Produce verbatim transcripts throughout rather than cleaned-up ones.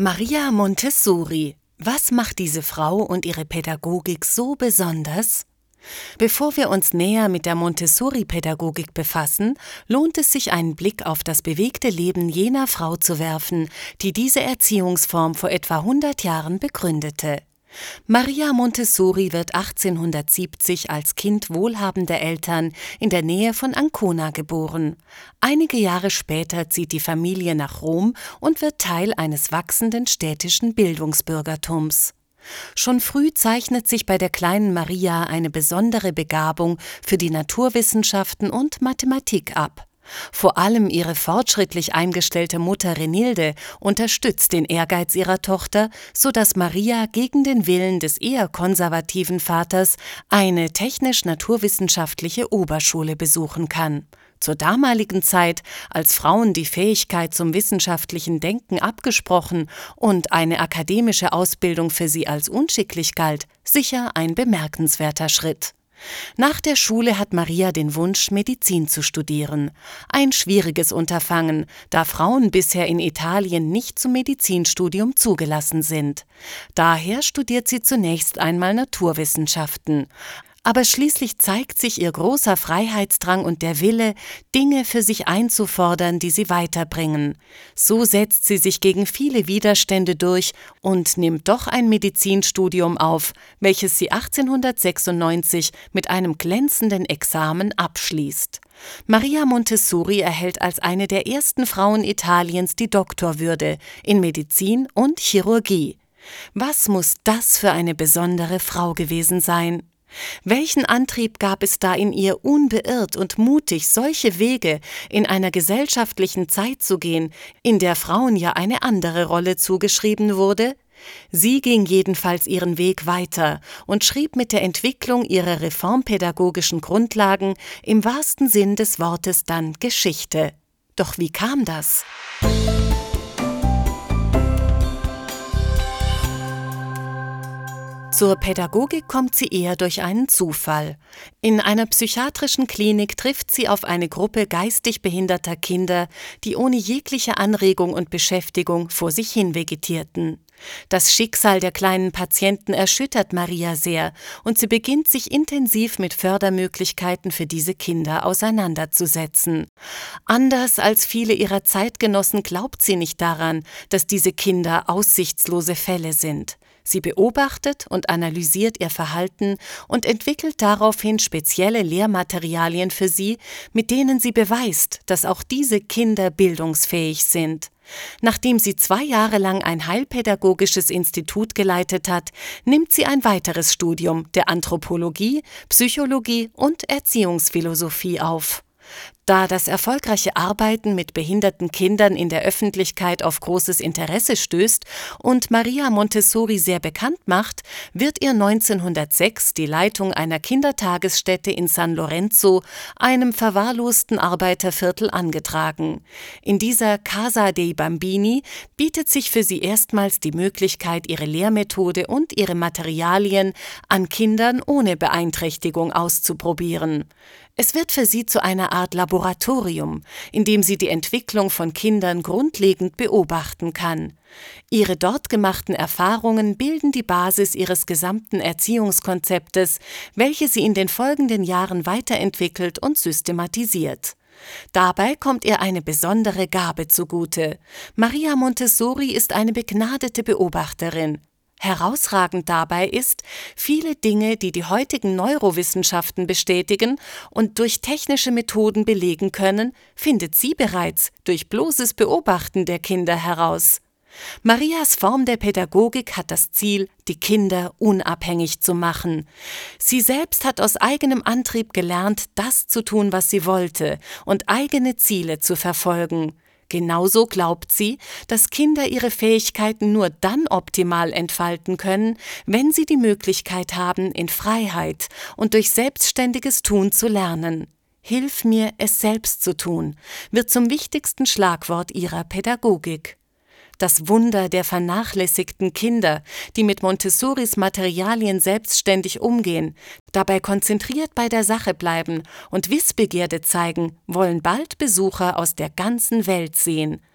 Maria Montessori. Was macht diese Frau und ihre Pädagogik so besonders? Bevor wir uns näher mit der Montessori-Pädagogik befassen, lohnt es sich, einen Blick auf das bewegte Leben jener Frau zu werfen, die diese Erziehungsform vor etwa hundert Jahren begründete. Maria Montessori wird achtzehnhundertsiebzig als Kind wohlhabender Eltern in der Nähe von Ancona geboren. Einige Jahre später zieht die Familie nach Rom und wird Teil eines wachsenden städtischen Bildungsbürgertums. Schon früh zeichnet sich bei der kleinen Maria eine besondere Begabung für die Naturwissenschaften und Mathematik ab. Vor allem ihre fortschrittlich eingestellte Mutter Renilde unterstützt den Ehrgeiz ihrer Tochter, sodass Maria gegen den Willen des eher konservativen Vaters eine technisch-naturwissenschaftliche Oberschule besuchen kann. Zur damaligen Zeit, als Frauen die Fähigkeit zum wissenschaftlichen Denken abgesprochen und eine akademische Ausbildung für sie als unschicklich galt, sicher ein bemerkenswerter Schritt. Nach der Schule hat Maria den Wunsch, Medizin zu studieren. Ein schwieriges Unterfangen, da Frauen bisher in Italien nicht zum Medizinstudium zugelassen sind. Daher studiert sie zunächst einmal Naturwissenschaften. Aber schließlich zeigt sich ihr großer Freiheitsdrang und der Wille, Dinge für sich einzufordern, die sie weiterbringen. So setzt sie sich gegen viele Widerstände durch und nimmt doch ein Medizinstudium auf, welches sie achtzehnhundertsechsundneunzig mit einem glänzenden Examen abschließt. Maria Montessori erhält als eine der ersten Frauen Italiens die Doktorwürde in Medizin und Chirurgie. Was muss das für eine besondere Frau gewesen sein? Welchen Antrieb gab es da in ihr, unbeirrt und mutig solche Wege in einer gesellschaftlichen Zeit zu gehen, in der Frauen ja eine andere Rolle zugeschrieben wurde? Sie ging jedenfalls ihren Weg weiter und schrieb mit der Entwicklung ihrer reformpädagogischen Grundlagen im wahrsten Sinn des Wortes dann Geschichte. Doch wie kam das? Zur Pädagogik kommt sie eher durch einen Zufall. In einer psychiatrischen Klinik trifft sie auf eine Gruppe geistig behinderter Kinder, die ohne jegliche Anregung und Beschäftigung vor sich hin vegetierten. Das Schicksal der kleinen Patienten erschüttert Maria sehr und sie beginnt sich intensiv mit Fördermöglichkeiten für diese Kinder auseinanderzusetzen. Anders als viele ihrer Zeitgenossen glaubt sie nicht daran, dass diese Kinder aussichtslose Fälle sind. Sie beobachtet und analysiert ihr Verhalten und entwickelt daraufhin spezielle Lehrmaterialien für sie, mit denen sie beweist, dass auch diese Kinder bildungsfähig sind. Nachdem sie zwei Jahre lang ein heilpädagogisches Institut geleitet hat, nimmt sie ein weiteres Studium der Anthropologie, Psychologie und Erziehungsphilosophie auf. Da das erfolgreiche Arbeiten mit behinderten Kindern in der Öffentlichkeit auf großes Interesse stößt und Maria Montessori sehr bekannt macht, wird ihr neunzehnhundertsechs die Leitung einer Kindertagesstätte in San Lorenzo, einem verwahrlosten Arbeiterviertel, angetragen. In dieser Casa dei Bambini bietet sich für sie erstmals die Möglichkeit, ihre Lehrmethode und ihre Materialien an Kindern ohne Beeinträchtigung auszuprobieren. Es wird für sie zu einer Art Laboratorium, in dem sie die Entwicklung von Kindern grundlegend beobachten kann. Ihre dort gemachten Erfahrungen bilden die Basis ihres gesamten Erziehungskonzeptes, welche sie in den folgenden Jahren weiterentwickelt und systematisiert. Dabei kommt ihr eine besondere Gabe zugute. Maria Montessori ist eine begnadete Beobachterin. Herausragend dabei ist, viele Dinge, die die heutigen Neurowissenschaften bestätigen und durch technische Methoden belegen können, findet sie bereits durch bloßes Beobachten der Kinder heraus. Marias Form der Pädagogik hat das Ziel, die Kinder unabhängig zu machen. Sie selbst hat aus eigenem Antrieb gelernt, das zu tun, was sie wollte, und eigene Ziele zu verfolgen. Genauso glaubt sie, dass Kinder ihre Fähigkeiten nur dann optimal entfalten können, wenn sie die Möglichkeit haben, in Freiheit und durch selbstständiges Tun zu lernen. »Hilf mir, es selbst zu tun«, wird zum wichtigsten Schlagwort ihrer Pädagogik. Das Wunder der vernachlässigten Kinder, die mit Montessoris Materialien selbstständig umgehen, dabei konzentriert bei der Sache bleiben und Wissbegierde zeigen, wollen bald Besucher aus der ganzen Welt sehen.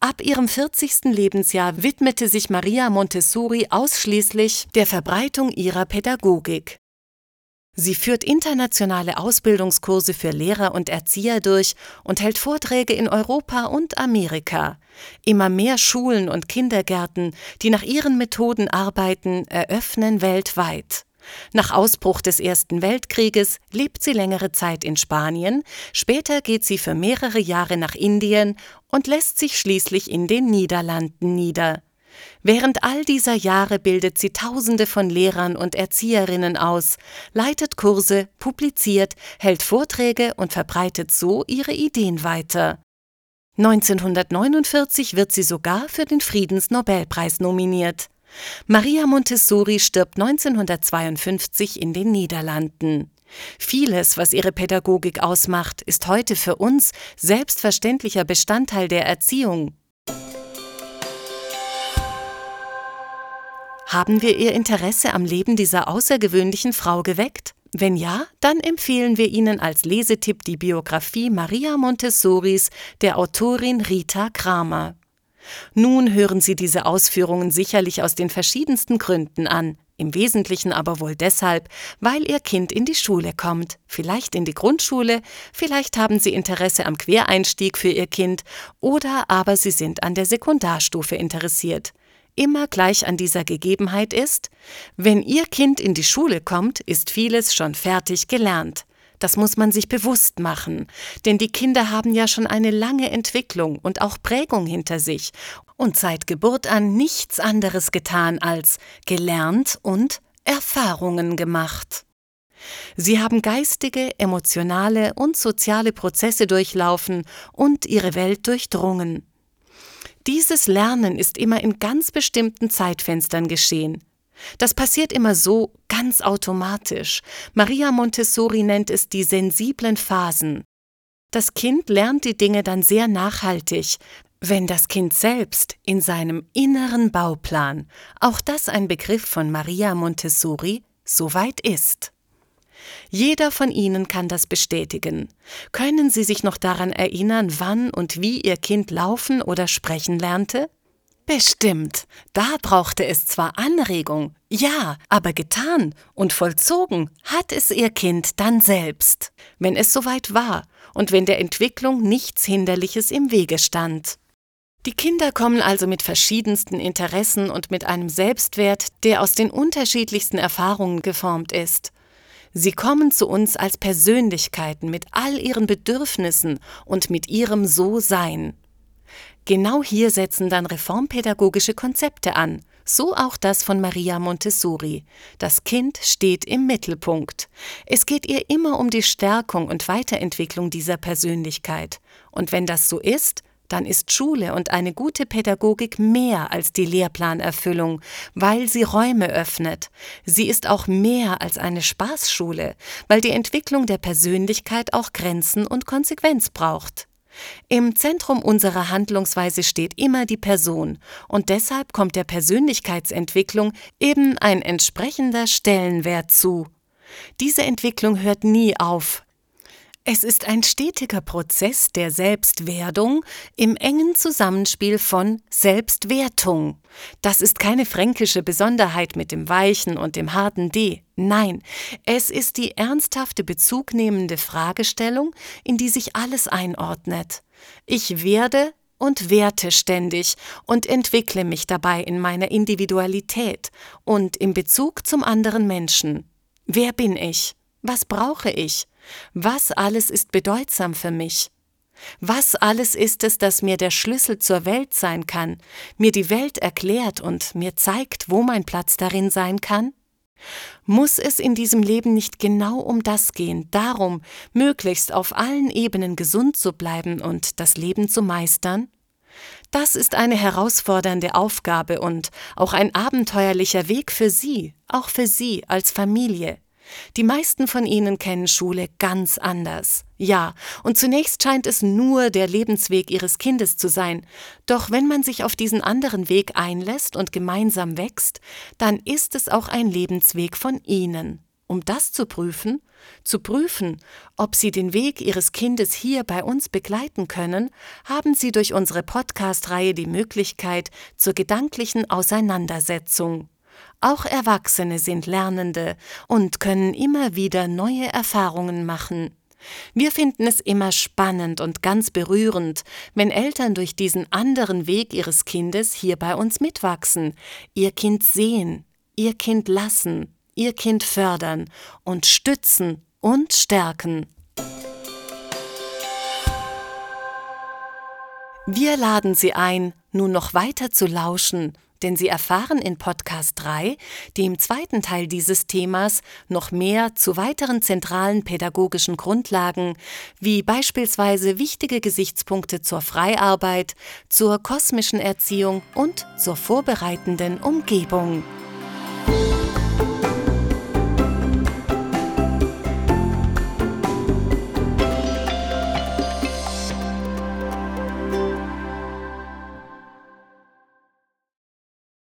Ab ihrem vierzigsten Lebensjahr widmete sich Maria Montessori ausschließlich der Verbreitung ihrer Pädagogik. Sie führt internationale Ausbildungskurse für Lehrer und Erzieher durch und hält Vorträge in Europa und Amerika. Immer mehr Schulen und Kindergärten, die nach ihren Methoden arbeiten, eröffnen weltweit. Nach Ausbruch des Ersten Weltkrieges lebt sie längere Zeit in Spanien, später geht sie für mehrere Jahre nach Indien und lässt sich schließlich in den Niederlanden nieder. Während all dieser Jahre bildet sie Tausende von Lehrern und Erzieherinnen aus, leitet Kurse, publiziert, hält Vorträge und verbreitet so ihre Ideen weiter. neunzehnhundertneunundvierzig wird sie sogar für den Friedensnobelpreis nominiert. Maria Montessori stirbt neunzehnhundertzweiundfünfzig in den Niederlanden. Vieles, was ihre Pädagogik ausmacht, ist heute für uns selbstverständlicher Bestandteil der Erziehung. Haben wir Ihr Interesse am Leben dieser außergewöhnlichen Frau geweckt? Wenn ja, dann empfehlen wir Ihnen als Lesetipp die Biografie Maria Montessoris der Autorin Rita Kramer. Nun hören Sie diese Ausführungen sicherlich aus den verschiedensten Gründen an, im Wesentlichen aber wohl deshalb, weil Ihr Kind in die Schule kommt, vielleicht in die Grundschule, vielleicht haben Sie Interesse am Quereinstieg für Ihr Kind oder aber Sie sind an der Sekundarstufe interessiert. Immer gleich an dieser Gegebenheit ist, wenn Ihr Kind in die Schule kommt, ist vieles schon fertig gelernt. Das muss man sich bewusst machen, denn die Kinder haben ja schon eine lange Entwicklung und auch Prägung hinter sich und seit Geburt an nichts anderes getan als gelernt und Erfahrungen gemacht. Sie haben geistige, emotionale und soziale Prozesse durchlaufen und ihre Welt durchdrungen. Dieses Lernen ist immer in ganz bestimmten Zeitfenstern geschehen. Das passiert immer so, ganz automatisch. Maria Montessori nennt es die sensiblen Phasen. Das Kind lernt die Dinge dann sehr nachhaltig, wenn das Kind selbst in seinem inneren Bauplan, auch das ein Begriff von Maria Montessori, soweit ist. Jeder von Ihnen kann das bestätigen. Können Sie sich noch daran erinnern, wann und wie Ihr Kind laufen oder sprechen lernte? Bestimmt. Da brauchte es zwar Anregung, ja, aber getan und vollzogen hat es Ihr Kind dann selbst, wenn es soweit war und wenn der Entwicklung nichts Hinderliches im Wege stand. Die Kinder kommen also mit verschiedensten Interessen und mit einem Selbstwert, der aus den unterschiedlichsten Erfahrungen geformt ist. Sie kommen zu uns als Persönlichkeiten mit all ihren Bedürfnissen und mit ihrem So-Sein. Genau hier setzen dann reformpädagogische Konzepte an, so auch das von Maria Montessori. Das Kind steht im Mittelpunkt. Es geht ihr immer um die Stärkung und Weiterentwicklung dieser Persönlichkeit. Und wenn das so ist, dann ist Schule und eine gute Pädagogik mehr als die Lehrplanerfüllung, weil sie Räume öffnet. Sie ist auch mehr als eine Spaßschule, weil die Entwicklung der Persönlichkeit auch Grenzen und Konsequenz braucht. Im Zentrum unserer Handlungsweise steht immer die Person und deshalb kommt der Persönlichkeitsentwicklung eben ein entsprechender Stellenwert zu. Diese Entwicklung hört nie auf. Es ist ein stetiger Prozess der Selbstwerdung im engen Zusammenspiel von Selbstwertung. Das ist keine fränkische Besonderheit mit dem weichen und dem harten D. Nein, es ist die ernsthafte bezugnehmende Fragestellung, in die sich alles einordnet. Ich werde und werte ständig und entwickle mich dabei in meiner Individualität und im Bezug zum anderen Menschen. Wer bin ich? Was brauche ich? Was alles ist bedeutsam für mich? Was alles ist es, das mir der Schlüssel zur Welt sein kann, mir die Welt erklärt und mir zeigt, wo mein Platz darin sein kann? Muss es in diesem Leben nicht genau um das gehen, darum, möglichst auf allen Ebenen gesund zu bleiben und das Leben zu meistern? Das ist eine herausfordernde Aufgabe und auch ein abenteuerlicher Weg für Sie, auch für Sie als Familie. Die meisten von Ihnen kennen Schule ganz anders. Ja, und zunächst scheint es nur der Lebensweg Ihres Kindes zu sein. Doch wenn man sich auf diesen anderen Weg einlässt und gemeinsam wächst, dann ist es auch ein Lebensweg von Ihnen. Um das zu prüfen, zu prüfen, ob Sie den Weg Ihres Kindes hier bei uns begleiten können, haben Sie durch unsere Podcast-Reihe die Möglichkeit zur gedanklichen Auseinandersetzung. Auch Erwachsene sind Lernende und können immer wieder neue Erfahrungen machen. Wir finden es immer spannend und ganz berührend, wenn Eltern durch diesen anderen Weg ihres Kindes hier bei uns mitwachsen, ihr Kind sehen, ihr Kind lassen, ihr Kind fördern und stützen und stärken. Wir laden Sie ein, nun noch weiter zu lauschen, denn Sie erfahren in Podcast drei, dem zweiten Teil dieses Themas, noch mehr zu weiteren zentralen pädagogischen Grundlagen, wie beispielsweise wichtige Gesichtspunkte zur Freiarbeit, zur kosmischen Erziehung und zur vorbereitenden Umgebung.